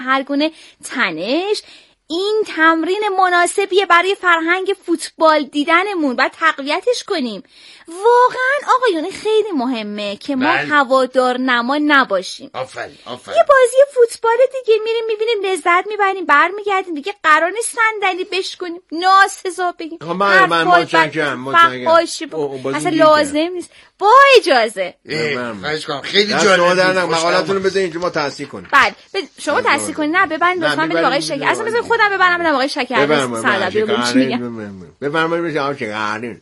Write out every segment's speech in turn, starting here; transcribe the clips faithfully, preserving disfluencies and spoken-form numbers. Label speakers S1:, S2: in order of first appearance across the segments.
S1: هر گونه تنش، این تمرین مناسبیه برای فرهنگ فوتبال دیدنمون. باید تقویتش کنیم. واقعا آقایون خیلی مهمه که ما هوادار نما نباشیم.
S2: آفرین آفرین.
S1: یه بازی فوتبال دیگه میریم میبینیم، لذت میبریم، برمیگردیم دیگه قرار نیست صندلی بشکنیم، ناز حساب بگیم.
S2: من من متشکرم متشکرم.
S1: اصلا لازم نیست. با اجازه
S2: خواهش کنم. خیلی جالب. مقاله‌تون رو بذارید اینجا ما تصحیح کنیم.
S1: بعد شما تصحیح کنید. نه ببند لطفا بدید آقای شکر. اصلا بذارید خودم ببرم بدم آقای شکر. سردبیر بگم چی میگم.
S2: بفرمایید بشه آقای شکر.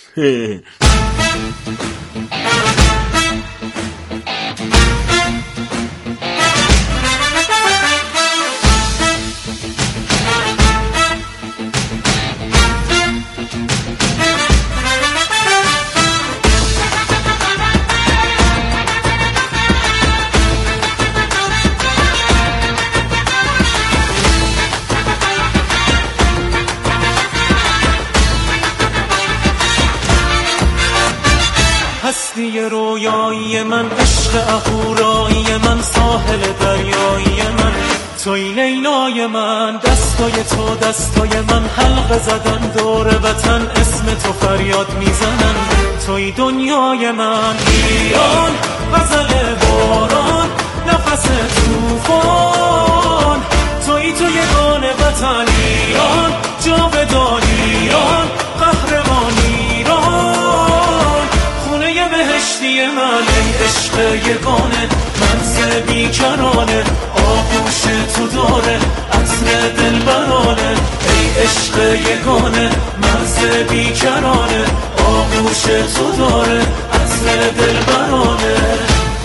S3: هستی رویایی من، عشق اهورایی من، ساحل دریایی من، توی لیلای من، دستای تو دستای من، حلقه زدن دور وطن، اسم تو فریاد میزنن، توی دنیای من. ایران غزل باران، نفس توفان، توی تو یگان وطن. ایران جاودان، ایران قهرمان، ایران خونه بهشتی من. ای عشق یگانه منزل بیکرانه، آغوش تو داره عطر دلبرانه. ای عشق یگانه منزل بیکرانه، آغوش تو داره عطر دلبرانه.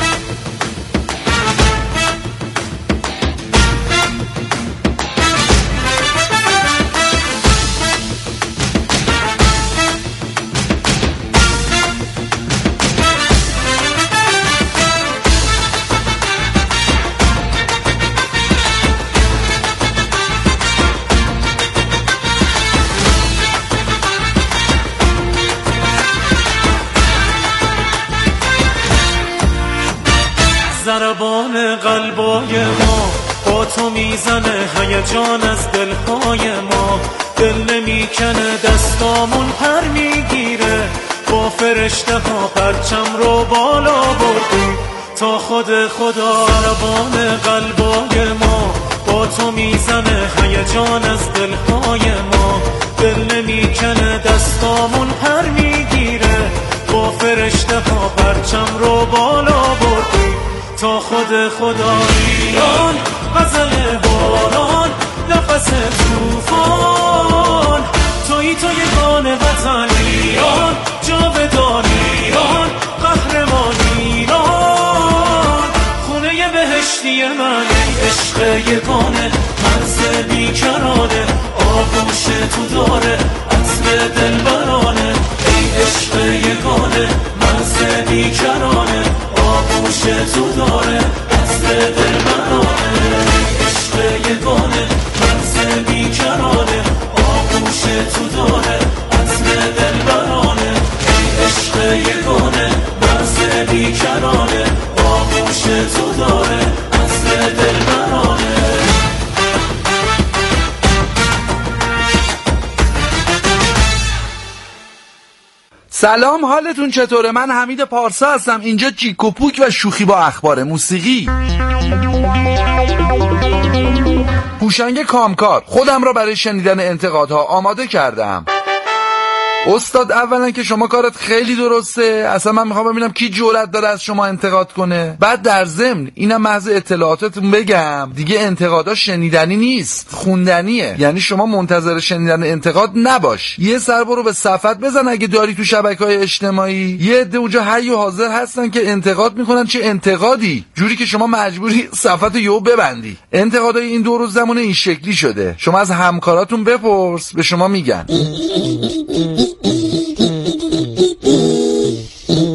S3: ضربان قلبای ما با تو میزنه، هیجان از دلهای ما. دل نمیکنه دستامون پر میگیره، با فرشته ها پرچم رو بالا بردیم تا خود خدا. ضربان قلبای ما با تو میزنه، هیجان از دلهای ما. دل نمیکنه دستامون پر میگیره، با فرشته ها پرچم رو بالا بردیم تا خود خدا. ایران غزل باران، نفس توفان، توی تو یگان وطن. ایران جاودان، ایران قهرمان، ایران خونه بهشتی من. ای عشق یگانه منزل بیکرانه، آغوش تو داره عطر دلبرانه. ای عشق یگانه منزل بیکرانه، آغوش تو داره عطر دلبرانه. عشق یگانه منزل بیکرانه، آغوش تو داره عطر دلبرانه. عشق یگانه منزل بیکرانه، آغوش تو داره عطر دلبرانه.
S4: سلام، حالتون چطوره؟ من حمید پارسا هستم. اینجا جیک و پوک و شوخی با اخبار موسیقی. هوشنگ کامکار، خودم را برای شنیدن انتقادها آماده کردم. استاد، اولا که شما کارت خیلی درسته، اصلا من میخوام ببینم کی جرأت داره از شما انتقاد کنه. بعد در ضمن اینم محض اطلاعاتتون بگم دیگه، انتقادا شنیدنی نیست، خوندنیه. یعنی شما منتظر شنیدن انتقاد نباش، یه سر برو به صفحت بزن اگه داری تو شبکه‌های اجتماعی. یه عده اونجا حی و حاضر هستن که انتقاد میکنن. چه انتقادی؟ جوری که شما مجبوری صفحت یهو ببندی. انتقادای این دو روز زمانه این شکلی شده. شما از همکاراتون بپرس، به شما میگن.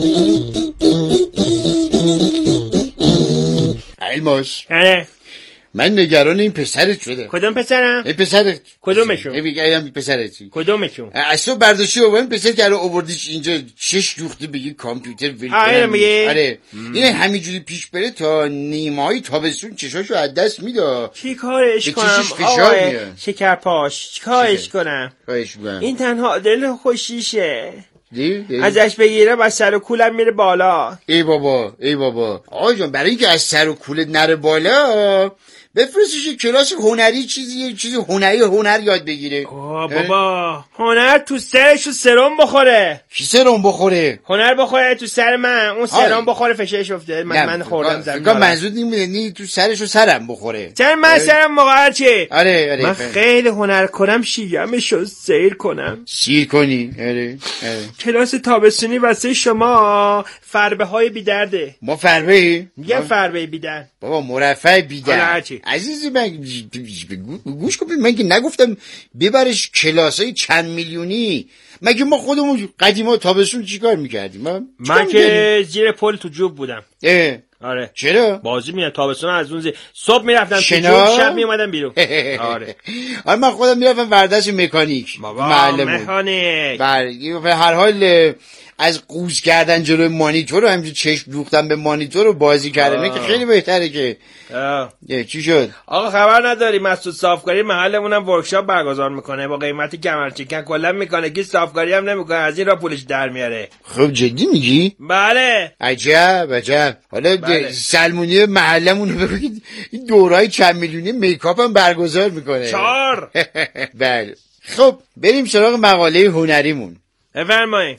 S2: علموش من نگران این پسرت شدم.
S5: کدوم پسرم؟
S2: این پسرت.
S5: کدومشون؟
S2: میگم پسرتی.
S5: کدومشون؟
S2: اصلا برداشتی بابا این پسر که الان آوردیش اینجا چش دوخته بگی کامپیوتر ول.
S5: آره میگه.
S2: آره. این همینجوری پیش بره تا نیمه‌های تابستون چشاشو از دست میده.
S5: چی کارش کنم؟ آقای شکرپاش چی کارش کنم؟
S2: کارش کنم.
S5: این تنها دل خوشیشه.
S2: دی؟ دی؟
S5: ازش بگیرم از سر و کولم میره بالا.
S2: ای بابا ای بابا آقا جان برای اینکه از سر و کولت نره بالا بفرستش کلاس هنری چیزی چیزی هنری هنر یاد بگیره.
S5: آه بابا هنر تو سرش و سرم بخوره.
S2: کی سرم بخوره؟
S5: هنر بخوره تو سر من اون سرم بخوره فشارش افته من من خوردم زمین.
S2: فکر منظور نی تو سرش و سرم بخوره.
S5: سر من سرم مقعر چه؟
S2: آره آره
S5: من خیلی هنر کنم شیرمشو سیر کنم.
S2: سیر کنی؟ آره آره.
S5: کلاس تابستونی واسه شما فربه های بی درده.
S2: ما فربه؟
S5: میگم فربه بی درد.
S2: بابا مرفع بی درد. عزیزی من گوش کن من که نگفتم ببرش کلاسای چند میلیونی. مگه ما خودمون قدیما تابستون چیکار میکردیم؟ من,
S5: من که زیر پل تو جوب بودم.
S2: اه
S5: آره.
S2: چرا؟
S5: بازی میاد تابستون از اون زیر صبح میرفتم تو جوب شب میومدم بیرون. آره.
S2: آره من خودم میرفتم ورزش مکانیک.
S5: معلم مکانیک.
S2: بله هر حال از قوز کردن جلوی مانیتور رو همینجوری چشم دوختن به مانیتور رو بازی کردن که خیلی بهتره که یه چی شد؟
S5: آقا خبر نداری مسعود صافکاری محلمون هم ورکشاپ برگزار میکنه با قیمت کمرچکن کلا میکنه که صافکاری هم نمیکنه از این را پولش در میاره.
S2: خب جدی میگی؟
S5: بله.
S2: عجب عجب. حالا بله. سلمونی محلمون رو بگید این دورای چند میلیونی میکاپ هم برگزار میکنه.
S5: چهار.
S2: بله. خب بریم سراغ مقاله هنریمون.
S5: بفرمایید.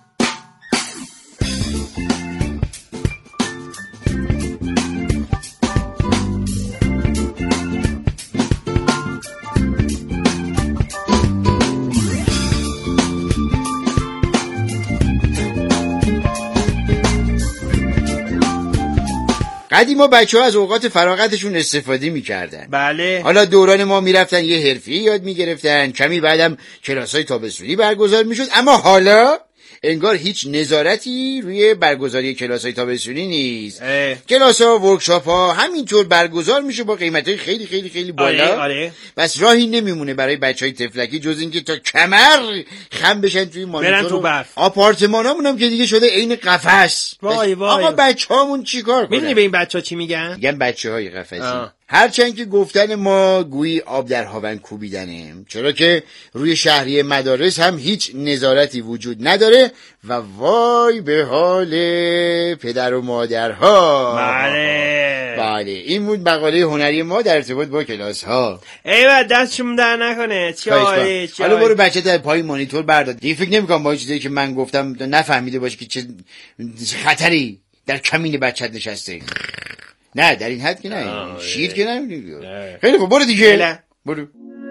S2: قدیما بچه ها از اوقات فراغتشون استفاده میکردن.
S5: بله.
S2: حالا دوران ما میرفتن یه حرفی یاد میگرفتن، کمی بعدم کلاسای تابستونی برگزار میشد، اما حالا انگار هیچ نظارتی روی برگزاری کلاسای تابستونی نیست. کلاس‌ها، ورکشاپ‌ها همینطور برگزار میشه با قیمتای خیلی خیلی خیلی بالا.
S5: آره آره.
S2: بس راهی نمیمونه برای بچهای تفلکی جز اینکه تا کمر خم بشن توی مانیتور.
S5: برن تو برف.
S2: آپارتمانامون هم که دیگه شده عین قفس.
S5: وای وای.
S2: آقا بچه‌هامون چیکار کنن؟
S5: میدونی به این بچه‌ها چی میگن؟
S2: میگن بچه‌های قفسی. هرچند که گفتن ما گویی آب در هاون کوبیدنه، چرا که روی شهریه مدارس هم هیچ نظارتی وجود نداره و وای به حال پدر و مادرها.
S5: بله
S2: بله این بود مقاله هنری ما در ارتباط با کلاس ها.
S5: ایوه دستشون در نکنه. چای چای
S2: حالا برو بچه در پای مانیتور بردار. دیگه فکر نمی‌کنم با این چیزی که من گفتم نفهمیده باشه که چه خطری در کمین بچت نشسته. نه در این حد که نه شیر که نه. خیلی خوب برو دیگه برو.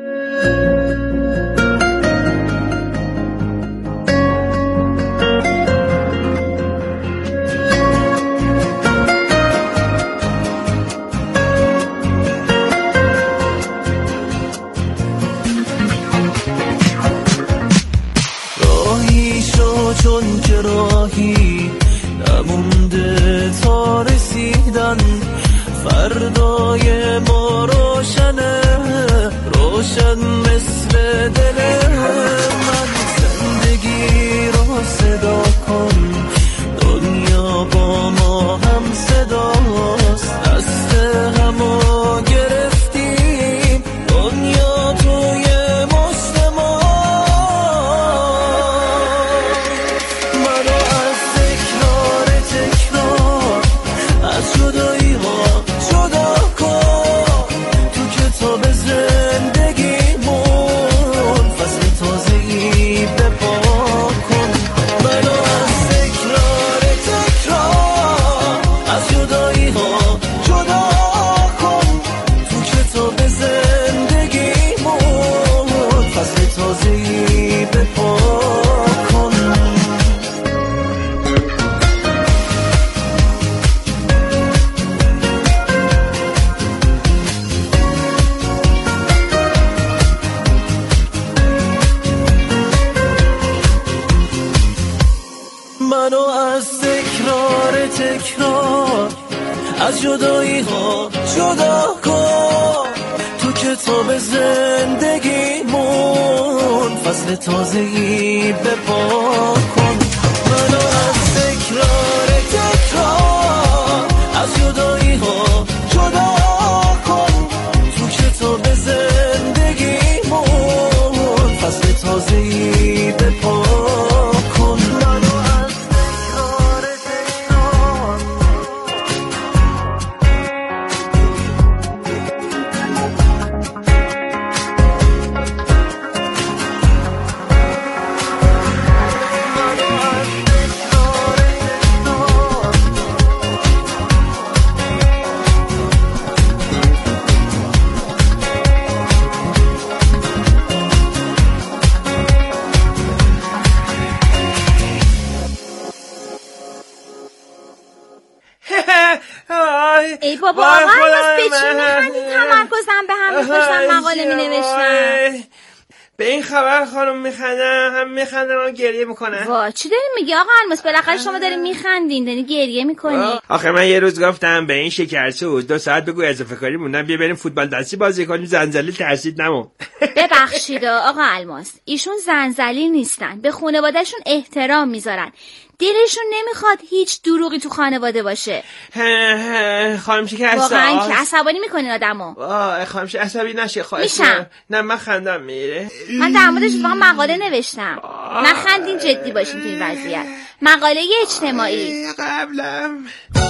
S3: راهی شو چون که راهی نمونده تا رسیدن، فردای ما روشنه روشن مثل دل من. زندگی رو صدا کن دنیا با ما هم صداست، دست همو گرفتیم دنیا توی مشت ما. منو از تکرار تکرار از جدایی ها جدا کن، تو کتاب زندگیمون فصل تازه‌ای بپا کن. منو از تکرار تکرار از جدایی ها جدا کن، تو کتاب زندگیمون فصل تازه‌ای بپا کن. منو از تکرار تکرار از جدایی ها جدا کن. کتاب زندگیمون فصل تازه‌ای بپا کن. منو از تکرار تکرار از جدایی ها جدا کن. تو کتاب زندگیمون فصل تازه‌ای بپا کن. منو از تکرار تکرار
S1: ای بابا آقا هنوز به چی میخندی؟ تمرکزم به هم میخوشم مقاله مینوشتم.
S5: به این خبر خانم میخندم، هم میخندم هم گریه میکنم.
S1: وا چی داری میگی آقا الماس؟ بالاخره شما داری میخندین داری گریه میکنی.
S5: آخه من یه روز گفتم به این شکرسوز دو ساعت بگو اضافه کاری موندم بیا بریم فوتبال دستی بازی کنیم، زنجلیل ترسید نمون.
S1: ببخشید آقا الماس، ایشون زنجلیل نیستن، به خانوادهشون احترام میذارن، دلشون نمیخواد هیچ دروغی تو خانواده باشه.
S5: خانم شکرسوز
S1: واقعا که عصبانی میکنین آدمو.
S5: وای خانم شکرسوز عصبی نشه خواهش
S1: میشم.
S5: نه من خندم میره.
S1: من در موردش واقعا مقاله نوشتم. نخندین جدی باشین تو این وضعیت. مقاله اجتماعی.
S5: قبلم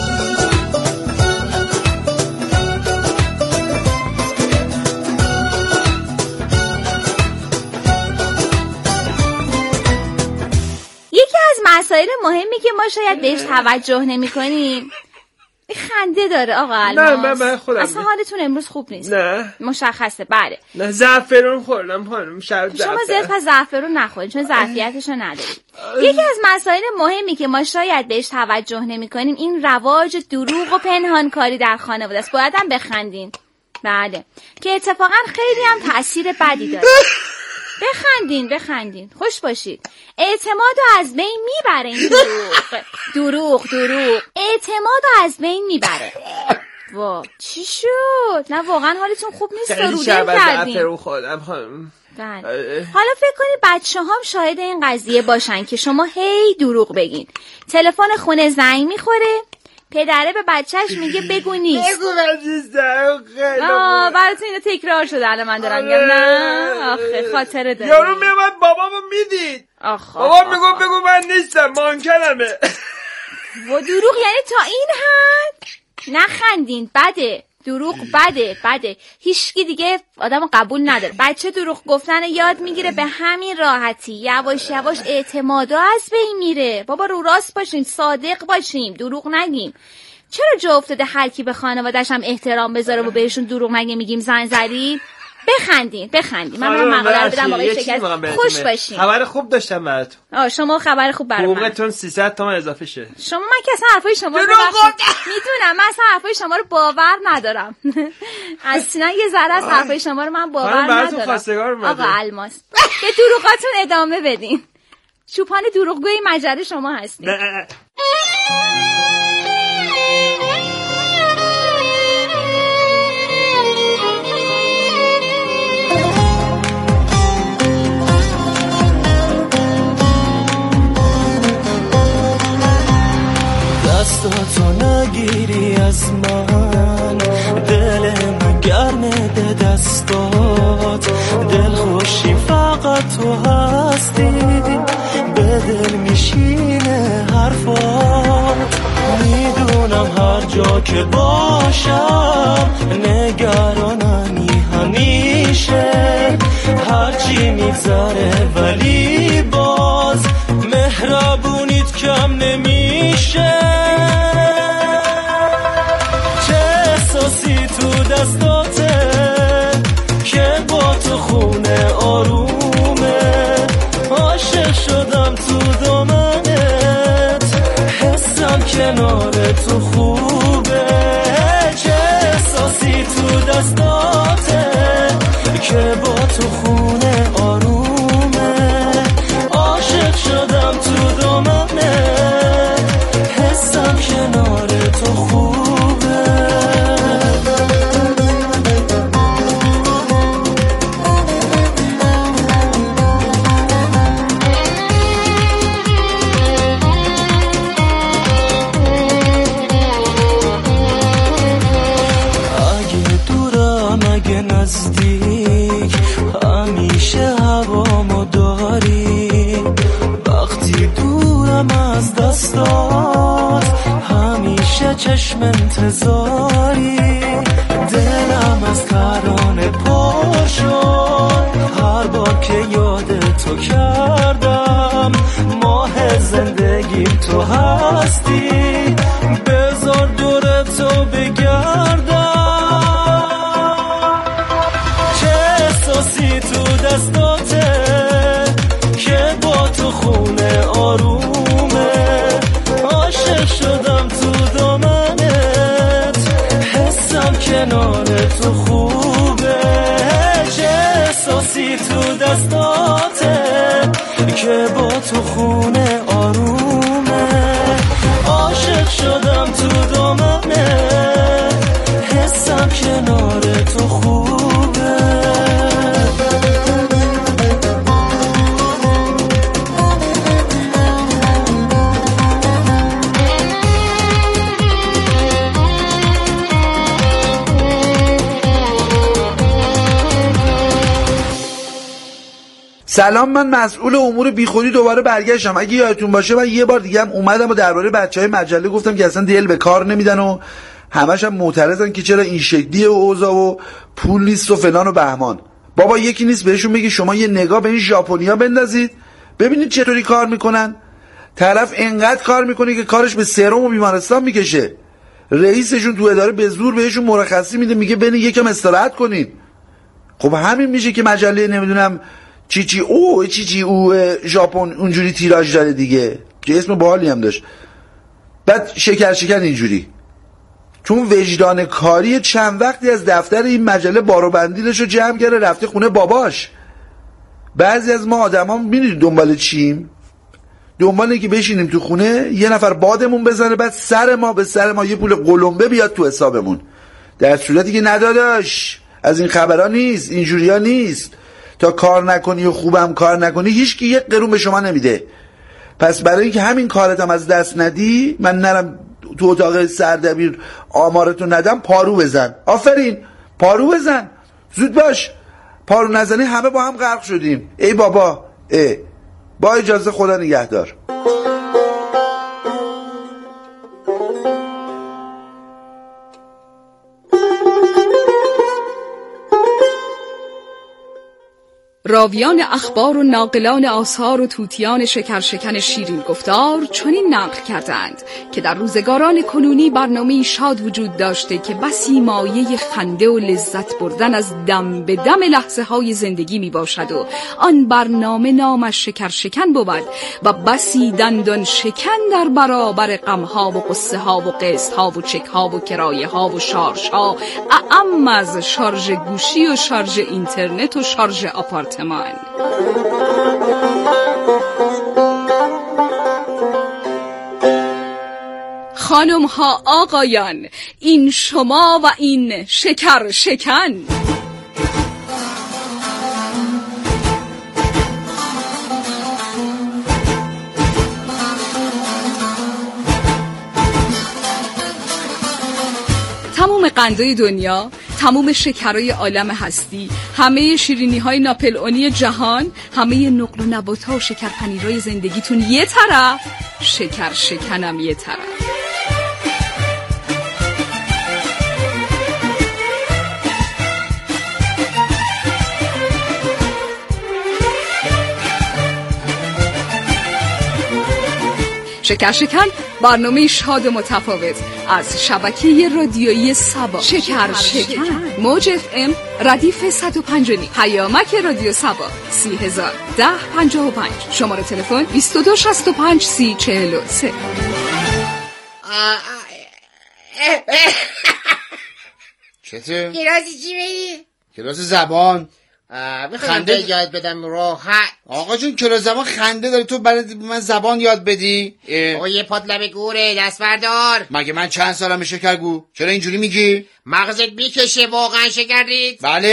S1: یکی از مسائل مهمی که ما شاید بهش توجه نمی کنیم خنده داره آقا الماس.
S5: نه من من خودم
S1: اصلا حالتون امروز خوب نیست.
S5: نه
S1: مشخصه. بله
S5: نه زعفرون خوردم خانم شب
S1: شما زیاد پس زعفرون نخورید چون ظرفیتشو ندارید. یکی از مسائل مهمی که ما شاید بهش توجه نمی کنیم این رواج دروغ و پنهانکاری در خانواده است. باید هم بخندین. بله که اتفاقا خیلی هم تأثیر بدی داره. بخندین بخندین خوش باشید. اعتماد رو از بین میبره این دروغ. دروغ دروغ اعتماد رو از بین میبره. وا چی شد؟ نه واقعا حالتون خوب نیست. رو دل کردین. حالا فکر کنید بچه هم شاهد این قضیه باشن که شما هی دروغ بگین. تلفن خونه زنگ میخوره، پدره به بچهش میگه بگو نیست.
S5: بگو نیستم.
S1: آه براتون اینو تکرار شده الان من دارم میگم. نه آخه خاطره داری.
S5: یارو میومد بابامو میدید.
S1: آخ
S5: بابا میگم بگو من نیستم مانکنمه.
S1: و دروغ یعنی تا این حد؟ نخندین بده. دروغ بده بده. هیچکی دیگه آدمو قبول نداره. بچه دروغ گفتن یاد میگیره به همین راحتی. یواش یواش اعتمادا از بین میره. بابا رو راست باشیم، صادق باشیم، دروغ نگیم. چرا جا افتاده هر کی به خانواده‌اش هم احترام بذاره و بهشون دروغ نگه میگیم زنجلیل؟ بخندین بخندین. من برام مقاله رو بدم آقای شکست. خوش باشین.
S5: خبر خوب داشتم براتون.
S1: آ شما خبر خوب برام.
S5: حقوقتون سیصد تومن اضافه شه.
S1: شما من که اصلا حرفای شما رو میدونم. من اصلا حرفای شما رو باور ندارم. اصلا یه ذره از حرفای شما رو من باور ندارم. آقا الماس به دروغاتون ادامه بدین. چوپان دروغگوی مجله شما هستین.
S3: دستاتو نگیری از من، دل من گرمه دستات، دل خوشی فقط تو هستی، به دل میشینه حرفات. میدونم هر جا که باشم نگرانمی همیشه، هرچی میگذره ولی باز مهربونیت کم نمیشه. چه احساسی تو دستاته که با تو خونه آرومه، عاشق شدم تو دامنت، حسم کنار تو خوبه. چه احساسی تو دستاته که با تو خونه آرومه، عاشق شدم تو دامنت، حسم کنار تو خوبه. نزدیک همیشه هوامو داری، وقتی دورم از دستات همیشه چشم انتظاری، دلم از ترانه پر شد هر بار که یاد تو کردم، ماه زندگیم تو هستی، بذار دور تو بگردم، چه احساسی تو دستاته که با تو خونه آرومه، عاشق شدم تو دامنت، حسم کنار تو خوبه، چه احساسی تو دستاته که با تو خونه آرومه، عاشق شدم تو دامنت، حسم کنار تو خوبه.
S4: سلام، من مسئول امور بیخودی دوباره برگشتم. اگه یادتون باشه من یه بار دیگه هم اومدم و درباره بچهای مجله گفتم که اصلا دل به کار نمیدن و همش هم معترضن که چرا این شکلیه و اوضاع و پول نیست و فلان و بهمان. بابا یکی نیست بهشون بگی شما یه نگاه به این ژاپنیا بندازید ببینید چطوری کار میکنن. طرف انقدر کار میکنه که کارش به سرم و بیمارستان میکشه. رئیسشون تو اداره به زور بهشون مرخصی میده، میگه برید یکم استراحت کنین. خب همین میشه که مجله نمیدونم چی چی او چی چی او ژاپن اونجوری تیراژ داره دیگه، که اسم باحالی هم داشت. بعد شکر شکر اینجوری چون وجدان کاری چند وقتی از دفتر این مجله بار و بندیلشو جمع کرده رفته خونه باباش. بعضی از ما آدما میدونید دنبال چیم؟ دنباله که بشینیم تو خونه یه نفر بادمون بزنه بعد سر ما به سر ما یه پول قلمبه بیاد تو حسابمون، در صورتی که نداداش از این خبرها نیست، اینجوریا نیست. تا کار نکنی و خوبم کار نکنی هیچ کی یک قرون به شما نمیده. پس برای اینکه همین کارتم از دست ندی، من نرم تو اتاق سردبیر آمارتو ندم، پارو بزن. آفرین، پارو بزن، زود باش. پارو نزنی همه با هم غرق شدیم. ای بابا، ای با اجازه خدا نگهدار.
S6: راویان اخبار و ناقلان آثار و توتیان شکر شکن شیرین گفتار چنین نقل کردند که در روزگاران کنونی برنامه‌ای شاد وجود داشته که بسی مایه خنده و لذت بردن از دم به دم لحظه های زندگی می باشد و آن برنامه نامش شکر شکن بود و بسی دندان شکن در برابر غمها و قصه ها و قسط ها و چک ها و کرایه ها و شارژ ها، اعم از شارژ گوشی و شارژ اینترنت و شارژ آپارتمان. خانم ها آقایان، این شما و این شکر شکن. تمام قندهای دنیا، تمام شکرهای عالم هستی، همه شیرینی‌های ناپلئونی جهان، همه نقل و نبات‌ها و شکرپنیرهای زندگیتون یه طرف، شکر شکنم یه طرف. شکر شکن برنامه شاد و متفاوت از شبکه رادیویی سبا. شکر شکن موج اف ام ردیف صد و پنج و نیم، پیامک رادیو سبا سی هزار ده پنجاه و پنج، شماره تلفن بیست و دو شصت و پنج سی چهل و سه.
S2: چطور؟
S7: کلاسی چی بری؟
S2: کلاس زبان.
S7: خنده یاد بدم راحت.
S2: آقا جون کلاس زبان خنده داره، تو برای من زبان یاد بدی؟
S7: آقا یه پات لب گوره، دست بردار.
S2: مگه من چند سالمه شکرگو؟ چرا اینجوری میگی؟
S7: مغزت میکشه واقعا شکر ریز؟
S2: بله.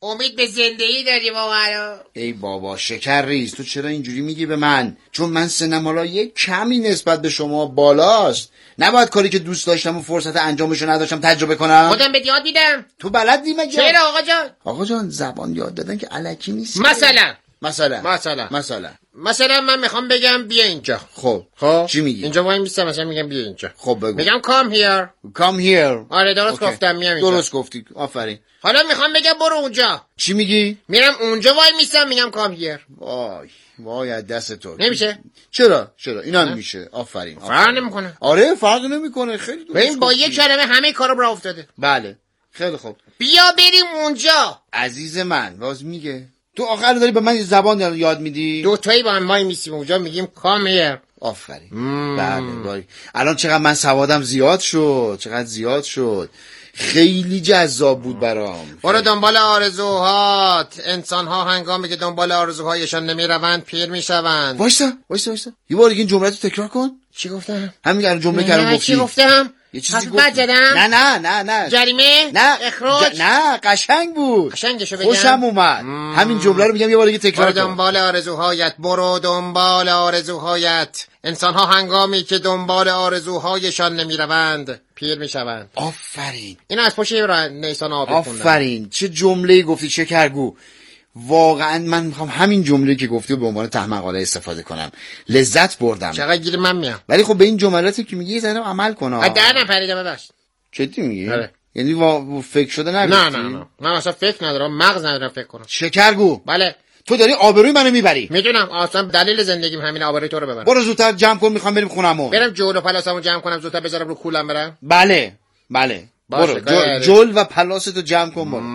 S7: امید به زندگی داری واقعا.
S2: ای بابا شکر ریز، تو چرا اینجوری میگی به من؟ چون من سنم حالا یک کمی نسبت به شما بالاست، نباید کاری که دوست داشتم و فرصت انجامشو نداشتم تجربه کنم؟
S7: خودم بهت یاد میدم.
S2: تو بلدی مگه؟
S7: چرا آقا جان؟
S2: آقا جان زبان یاد دادن که الکی نیست.
S7: مثلا
S2: مثلا
S7: مثلا
S2: مثلا
S7: مثلا من میخوام بگم بیا اینجا.
S2: خب
S7: خب
S2: چی میگی؟
S7: اینجا وای میستم مثلا میگم بیا اینجا.
S2: خب بگو.
S7: میگم come here.
S2: come here.
S7: آره درست
S2: okay.
S7: گفتم، میام اینجا.
S2: درست گفتی، آفرین.
S7: حالا میخوام بگم برو اونجا.
S2: چی میگی؟
S7: میرم اونجا وای میستم میگم come here.
S2: وای وای از دست تو.
S7: نمیشه؟
S2: چرا؟ چرا؟ اینا هم میشه. آفرین.
S7: فرق نمیکنه.
S2: آره فرق نمیکنه، خیلی درست.
S7: ببین با یک کلمه همه کارا راه افتاده.
S2: بله خیلی خوب.
S7: بیا بریم اونجا.
S2: عزیز من باز میگه تو آخر داری به من زبان یاد میدی؟
S7: دو تایی با هم وای میسیم اونجا میگیم come here.
S2: آفرین. بله باری. الان چقدر من سوادم زیاد شد، چقدر زیاد شد. خیلی جذاب بود برام.
S7: برو دنبال آرزوهات. انسان ها هنگامی که دنبال آرزوهایشان نمیروند پیر میشوند.
S2: وایسا وایسا وایسا یه بار دیگه این جمله رو تکرار کن.
S7: چی گفتم؟
S2: همین الان جمله کردم گفتی.
S7: چی گفتم؟
S2: یه چیزی
S7: گفتم.
S2: نه نه نه نه.
S7: جریمه؟
S2: نه
S7: اخراج؟
S2: ج... نه قشنگ بود.
S7: قشنگشو بگم.
S2: خوشم اومد. مم. همین جمله رو میگم یه بار دیگه تکرار کن.
S7: برو دنبال آرزوهایت. برو دنبال آرزوهایت. انسان ها هنگامی که دنبال آرزوهایشان نمیروند پیر میشوند.
S2: آفرین.
S7: این از پشت نیسان آبی خوندم.
S2: آفرین. چه جمله‌ای گفتی شکرگو. واقعا من میخوام همین جمله که گفتی به عنوان ته مقاله استفاده کنم. لذت بردم.
S7: چقدر گیر من میام.
S2: ولی خب به این جملاتی که میگی زنم عمل کنه.
S7: در نپریدم ببخشید.
S2: جدی میگی؟
S7: آره.
S2: یعنی وا... فکر شده نگفتی؟
S7: نه نه نه. من اصلا فکر ندارم، مغز ندارم فکر کنم.
S2: شکرگو.
S7: بله.
S2: تو داری آبروی منو میبری.
S7: میدونم، اصلا دلیل زندگیم همین آبروی تو رو ببرم.
S2: برو زودتر جمع کن، میخوام بریم خونمون.
S7: برم جول و پلاسمو جمع کنم زودتر بذارم رو کولم برم.
S2: بله بله. برو جل, جل و پلاستو جمع کن برو.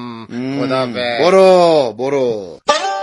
S7: خدا به.
S2: برو برو.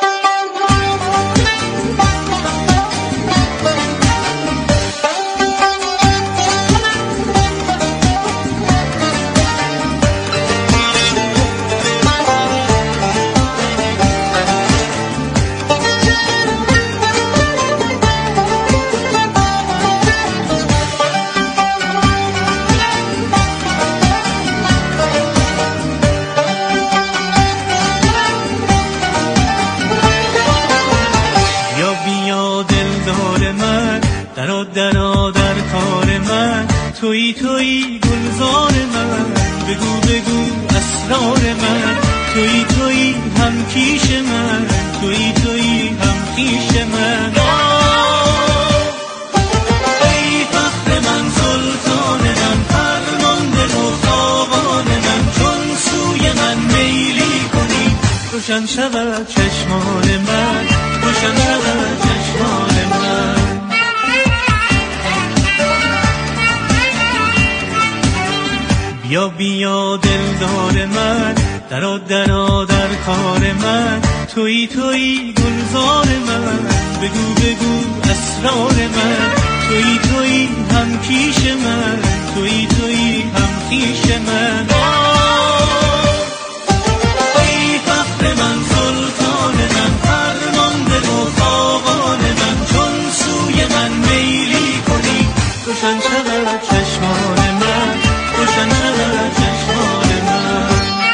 S3: درا در کار من تویی تویی گلزار من، بگو بگو اسرار من، تویی تویی هم کیش من، تویی تویی هم کیش من. ای فخر من سلطان من، فرمانده و خاقان من، چون سوی من میلی کنی روشن شود چشمان من، روشن شود چشمان من. بیا بیا دلدار من، درا درا در کار من، تویی تویی گلزار من، بگو بگو اسرار من، تویی تویی هم کیش من، تویی تویی هم کیش من. ای فخر من سلطان من، فرمانده و خاقان من، چون سوی من میلی کنی روشن شود چشمان من، روشن شود چشمان من.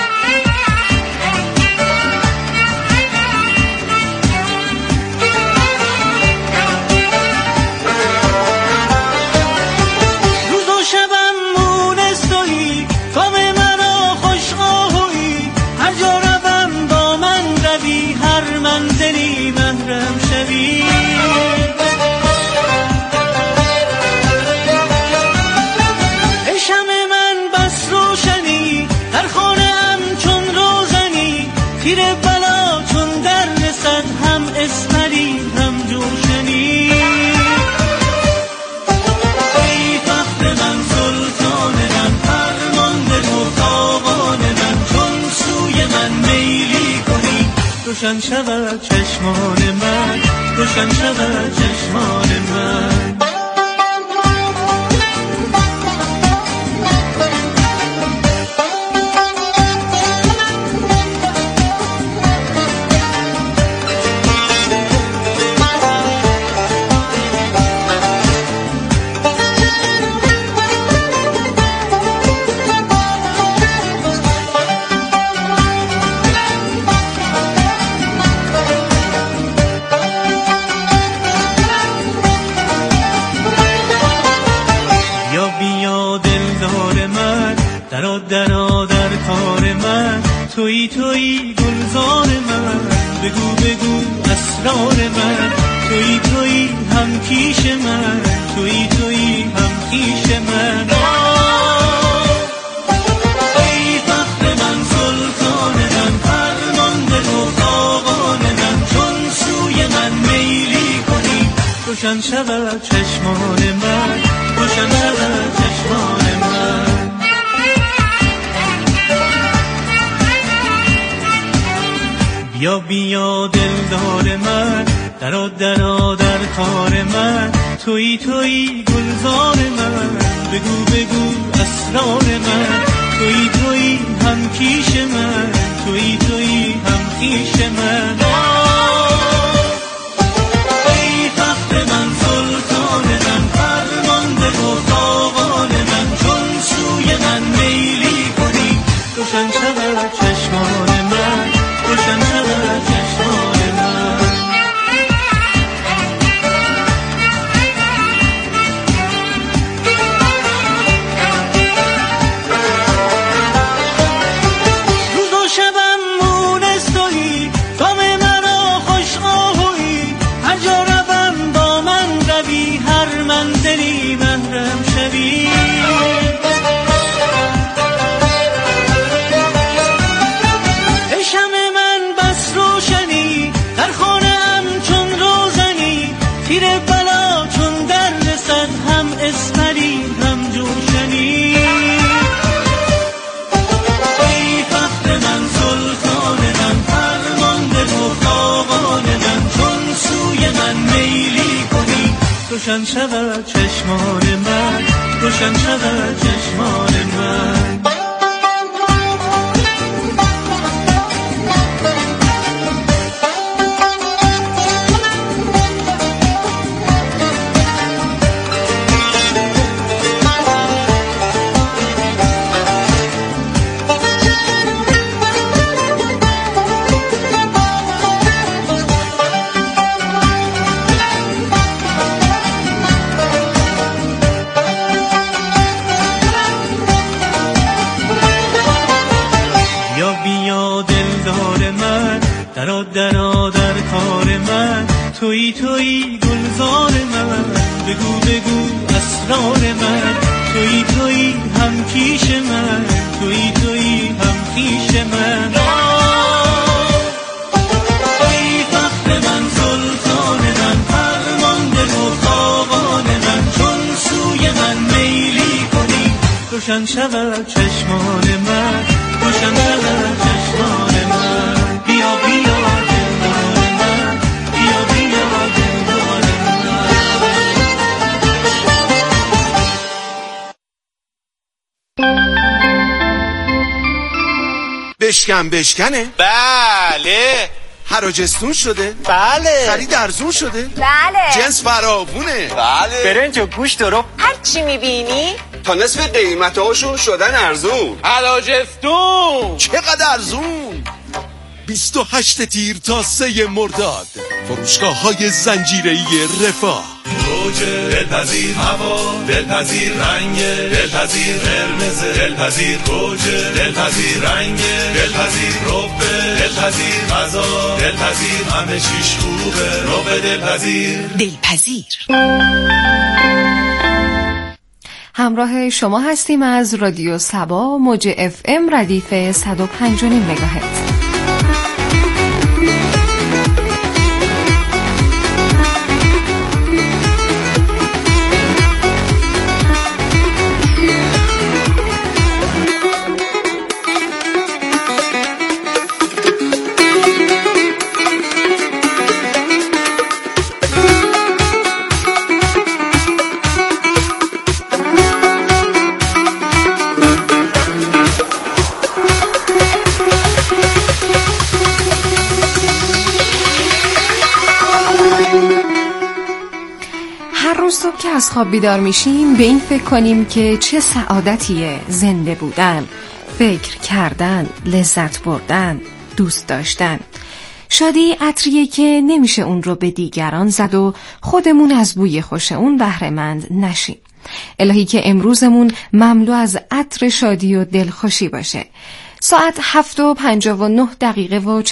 S3: روز و شبم مونس تویی، غم مرا خوشخواهی، هر جا روم با من روی، هر منزلی محرم شوی. تیر بلا چون در رسد، هم اسمری هم جوشنی. ای فخر من سلطان من، فرمانده و خاقان من، چون سوی من میلی کنی روشن شود چشمان من، روشن شود چشمان من. گلزار من، بگو بگو اسرار من، تویی تویی هم پیش من، تویی تویی هم پیش من. ای فخر من، سلطان من، فرمانده و خاقان من، چون سوی من میلی کنی روشن شود چشمان من، روشن شود چشمان من. بیا بیا دلدار من، درا درا در کار من، تویی تویی گلزار من، بگو بگو اسرار من، تویی تویی هم کیش من، تویی تویی هم کیش من. ای فخر من، سلطان من، فرمانده و خاقان من، چون سوی من میلی کنی روشن شود چشمان من، روشن شود چشمان من. روز و شبم مونس تویی، غم مرا خوش آهویی، هر جا روم با من روی، هر منزلی محرم شوی. روشن شود چشمان من، روشن شود چشمان من. تویی تویی گلزار من، بگو بگو اسرار من، تویی تویی هم کیش من، تویی تویی هم کیش من. ای فخر من، سلطان من، فرمانده و خاقان من، چون سوی من میلی کنی روشن شود چشمان من، روشن شود چشمان من. بیا بیا
S8: بشکن بشکنه؟
S9: بله.
S8: حراجستون شده؟
S9: بله.
S8: خرید ارزون شده؟
S1: بله.
S8: جنس فراوونه؟
S9: بله.
S10: برنج و گوشت رو
S11: هر چی میبینی
S9: تا نصف قیمتاشون شدن ارزون.
S10: حراجستون
S8: چقدر ارزون؟ بیست و هشت تیر تا سه مرداد، فروشگاه های زنجیره‌ای رفاه.
S12: گوجه دلپذیر، هوا دلپذیر، رنگ دلپذیر، قرمز دلپذیر، گوجه دلپذیر، رنگ دلپذیر، رب دلپذیر، غذا دلپذیر، همه چیش خوبه، رب دلپذیر.
S11: دلپذیر.
S13: همراه شما هستیم از رادیو صبا، موج اف ام ردیف صد و پنج و نیم مگاهرتز. صبح که از خواب بیدار میشیم به این فکر کنیم که چه سعادتیه زنده بودن، فکر کردن، لذت بردن، دوست داشتن. شادی عطریه که نمیشه اون رو به دیگران زد و خودمون از بوی خوش اون بهره‌مند نشیم. الهی که امروزمون مملو از عطر شادی و دلخوشی باشه. ساعت هفت و پنجاه و نه دقیقه و